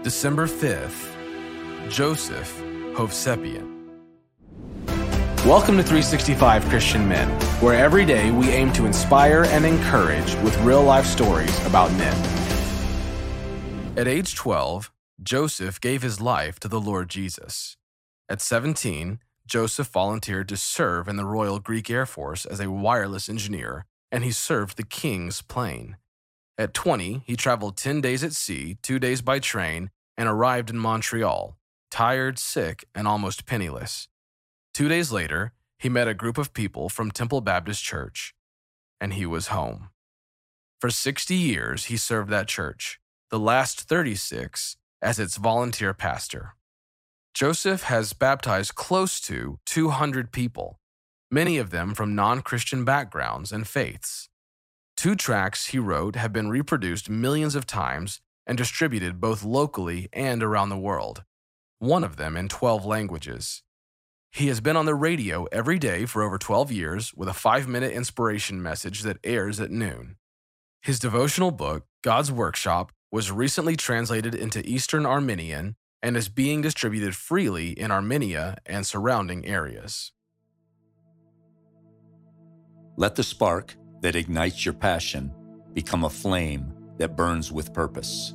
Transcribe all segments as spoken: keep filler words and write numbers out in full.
December fifth, Joseph Hovsepian. Welcome to three sixty-five Christian Men, where every day we aim to inspire and encourage with real-life stories about men. At age twelve, Joseph gave his life to the Lord Jesus. At seventeen, Joseph volunteered to serve in the Royal Greek Air Force as a wireless engineer, and he served the king's plane. At twenty, he traveled ten days at sea, two days by train, and arrived in Montreal, tired, sick, and almost penniless. Two days later, he met a group of people from Temple Baptist Church, and he was home. For sixty years, he served that church, the last thirty-six as its volunteer pastor. Joseph has baptized close to two hundred people, many of them from non-Christian backgrounds and faiths. Two tracts he wrote have been reproduced millions of times and distributed both locally and around the world, one of them in twelve languages. He has been on the radio every day for over twelve years with a five-minute inspiration message that airs at noon. His devotional book, God's Workshop, was recently translated into Eastern Armenian and is being distributed freely in Armenia and surrounding areas. Let the spark that ignites your passion become a flame that burns with purpose.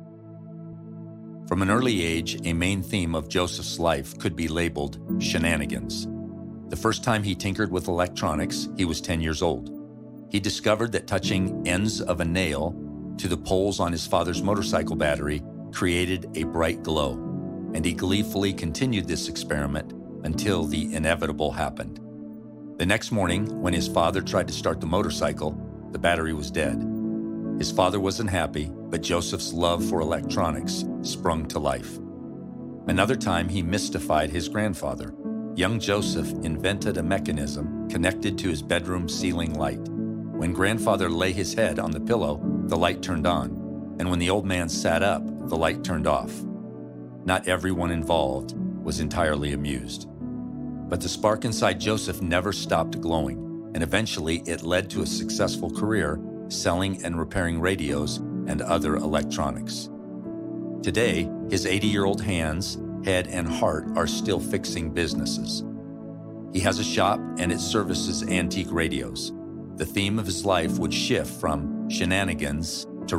From an early age, a main theme of Joseph's life could be labeled shenanigans. The first time he tinkered with electronics, he was ten years old. He discovered that touching ends of a nail to the poles on his father's motorcycle battery created a bright glow, and he gleefully continued this experiment until the inevitable happened. The next morning, when his father tried to start the motorcycle, the battery was dead. His father wasn't happy, but Joseph's love for electronics sprung to life. Another time, he mystified his grandfather. Young Joseph invented a mechanism connected to his bedroom ceiling light. When grandfather lay his head on the pillow, the light turned on, and when the old man sat up, the light turned off. Not everyone involved was entirely amused. But the spark inside Joseph never stopped glowing, and eventually it led to a successful career selling and repairing radios and other electronics. Today, his eighty-year-old hands, head, and heart are still fixing businesses. He has a shop and it services antique radios. The theme of his life would shift from shenanigans to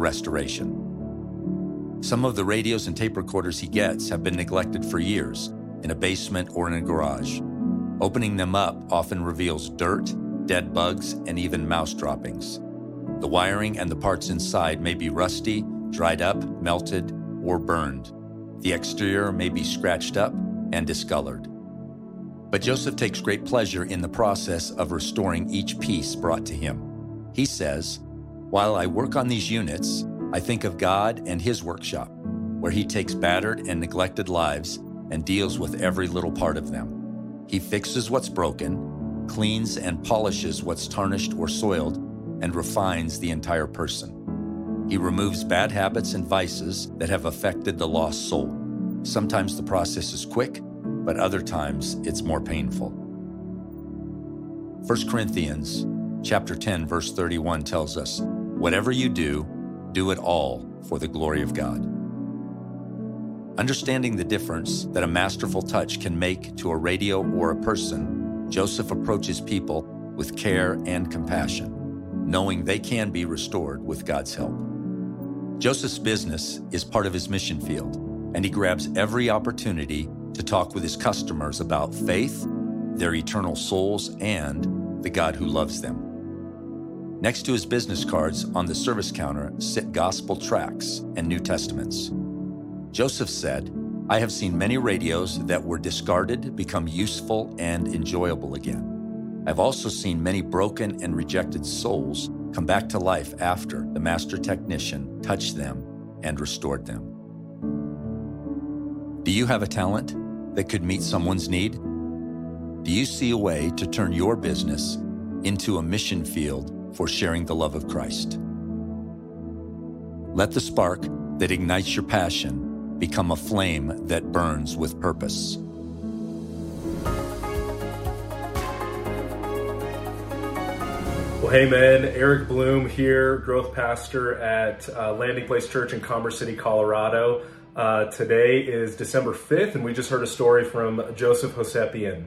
restoration. Some of the radios and tape recorders he gets have been neglected for years in a basement or in a garage. Opening them up often reveals dirt, dead bugs, and even mouse droppings. The wiring and the parts inside may be rusty, dried up, melted, or burned. The exterior may be scratched up and discolored. But Joseph takes great pleasure in the process of restoring each piece brought to him. He says, "While I work on these units, I think of God and His workshop, where He takes battered and neglected lives and deals with every little part of them. He fixes what's broken, cleans and polishes what's tarnished or soiled, and refines the entire person. He removes bad habits and vices that have affected the lost soul. Sometimes the process is quick, but other times it's more painful." First Corinthians chapter ten, verse thirty-one tells us, "Whatever you do, do it all for the glory of God." Understanding the difference that a masterful touch can make to a radio or a person, Joseph approaches people with care and compassion, knowing they can be restored with God's help. Joseph's business is part of his mission field, and he grabs every opportunity to talk with his customers about faith, their eternal souls, and the God who loves them. Next to his business cards on the service counter sit gospel tracts and New Testaments. Joseph said, "I have seen many radios that were discarded become useful and enjoyable again. I've also seen many broken and rejected souls come back to life after the master technician touched them and restored them." Do you have a talent that could meet someone's need? Do you see a way to turn your business into a mission field for sharing the love of Christ? Let the spark that ignites your passion become a flame that burns with purpose. Well, hey man, Eric Bloom here, growth pastor at uh, Landing Place Church in Commerce City, Colorado. Uh, today is December fifth, and we just heard a story from Joseph Hosepian.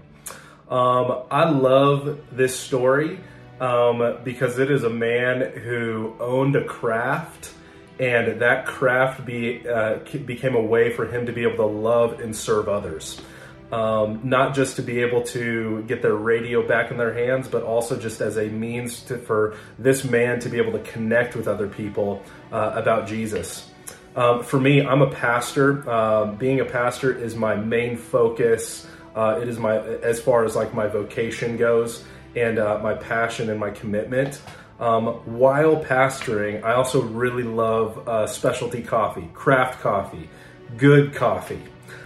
Um, I love this story um, because it is a man who owned a craft, and that craft be, uh, became a way for him to be able to love and serve others. Um, not just to be able to get their radio back in their hands, but also just as a means to, for this man to be able to connect with other people uh, about Jesus. Um, for me, I'm a pastor. Um, being a pastor is my main focus. Uh, it is my, as far as like my vocation goes, and uh, my passion and my commitment. Um, while pastoring, I also really love uh, specialty coffee, craft coffee, good coffee.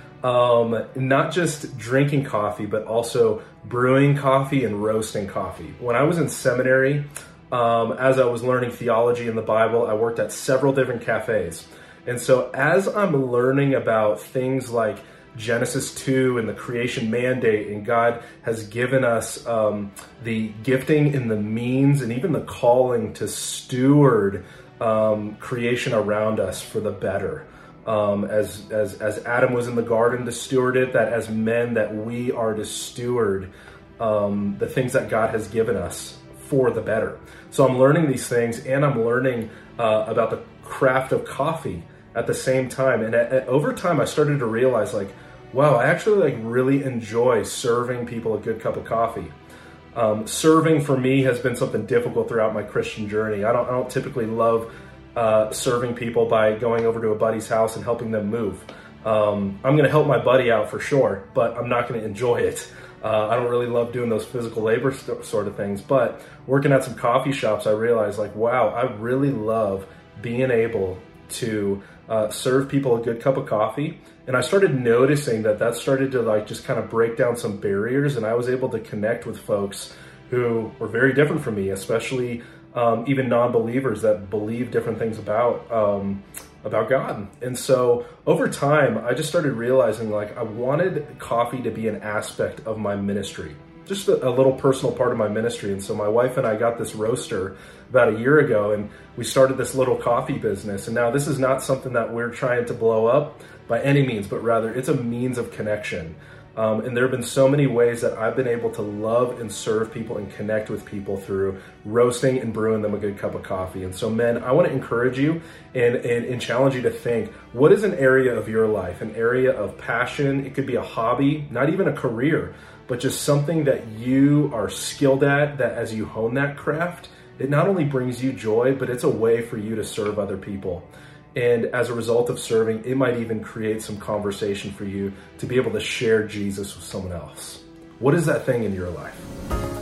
Um, not just drinking coffee, but also brewing coffee and roasting coffee. When I was in seminary, um, as I was learning theology in the Bible, I worked at several different cafes. And so as I'm learning about things like Genesis two and the creation mandate, and God has given us um, the gifting and the means and even the calling to steward um, creation around us for the better. Um, as, as, as Adam was in the garden to steward it, that as men that we are to steward um, the things that God has given us for the better. So I'm learning these things, and I'm learning uh, about the craft of coffee at the same time. And at, at, over time, I started to realize, like, wow, I actually like really enjoy serving people a good cup of coffee. Um, serving for me has been something difficult throughout my Christian journey. I don't, I don't typically love Uh, serving people by going over to a buddy's house and helping them move. Um, I'm going to help my buddy out for sure, but I'm not going to enjoy it. Uh, I don't really love doing those physical labor st- sort of things, but working at some coffee shops, I realized like, wow, I really love being able to uh, serve people a good cup of coffee. And I started noticing that that started to like just kind of break down some barriers, and I was able to connect with folks who were very different from me, especially Um, even non-believers that believe different things about um, about God. And so over time, I just started realizing like I wanted coffee to be an aspect of my ministry, just a, a little personal part of my ministry. And so my wife and I got this roaster about a year ago, and we started this little coffee business. And now this is not something that we're trying to blow up by any means, but rather it's a means of connection. Um, and there have been so many ways that I've been able to love and serve people and connect with people through roasting and brewing them a good cup of coffee. And so, men, I want to encourage you and, and, and challenge you to think, what is an area of your life, an area of passion? It could be a hobby, not even a career, but just something that you are skilled at, that as you hone that craft, it not only brings you joy, but it's a way for you to serve other people. And as a result of serving, it might even create some conversation for you to be able to share Jesus with someone else. What is that thing in your life?